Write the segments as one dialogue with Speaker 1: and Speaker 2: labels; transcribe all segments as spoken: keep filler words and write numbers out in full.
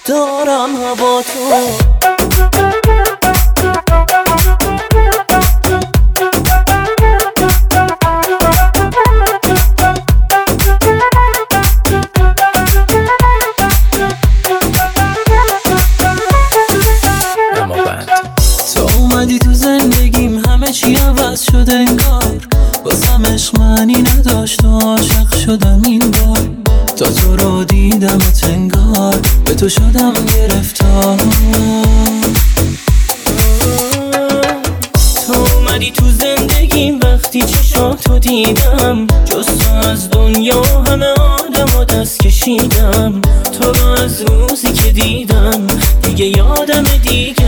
Speaker 1: دارم هوا تو. تو اومدی تو زندگیم همه چی عوض شده انگار، واسم عشق معنی نداشت و عاشق شدم این بار. تا تو رو دیدم انگار به تو شدم گرفتار. تو اومدی تو زندگیم وقتی چشاتو دیدم، جز تو از دنیا همه آدم دست کشیدم. تو رو از روزی که دیدم دیگه یادم دیگم.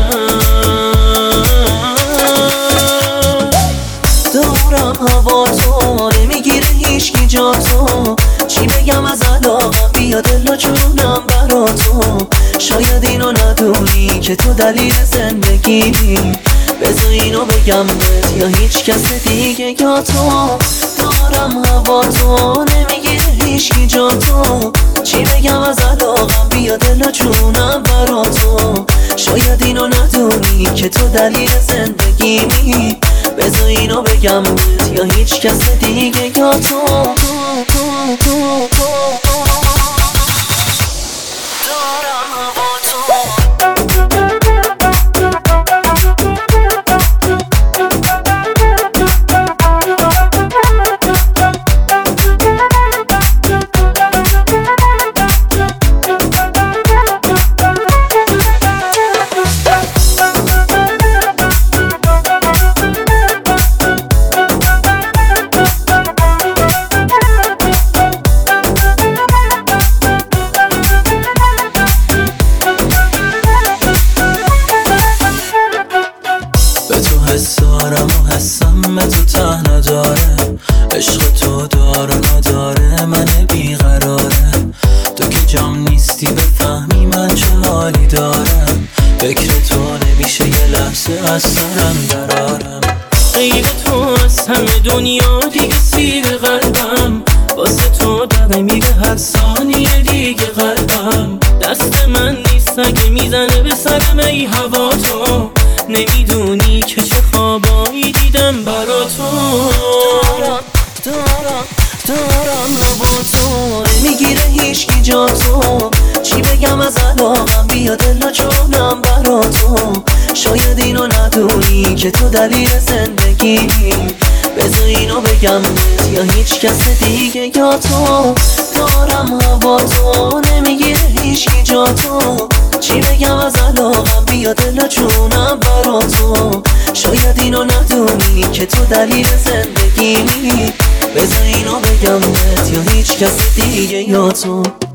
Speaker 1: دارم هوا تو، نمیگیره هیچکی جا تو. چی بگم از علاقم، بیا دل و جونم برا تو. شاید اینو ندونی که تو دلیل زندگیمی، بذار اینو بگم بهت یا هیچ کس دیگه یا تو. دارم هوا تو، نمیگیره هیچکی جا تو. چی بگم از علاقم، بیا دل و جونم برا تو. شاید اینو ندونی که تو دلیل زندگیمی، بذار اینو بگم بهت یا هیچ کس دیگه یا تو. دارم هوا تو. حسارم و حسم تو ته نداره، عشق تو داره نداره من بیقراره. تو که جام نیستی بفهمی من چه حالی دارم، فکر تو نمیشه یه لحظه از سرم درارم. غیر تو از همه دنیا دیگه سیر قلبم، واسه تو دقه میره هر ثانیه دیگه قلبم. دست من نیست اگه میزنه به سرم ای هوا تو. نمیدونی که چه خوابایی دیدم برا تو. دارم دارم دارم هوا تو، نمیگیره هیچکی جا تو. چی بگم از علاقم، بیا دل و جونم برا تو. شاید اینو ندونی که تو دلیل زندگیمی، بذار اینو بگم بهت یا هیچ کس دیگه یا تو. دارم هوا تو، نمیگیره هیچکی جا تو. چی بگم از علاقم، بیا دل و جونم برا تو. شاید اینو ندونی که تو دلیل زندگیمی، بذار اینو بگم بهت یا هیچ کس دیگه یا تو.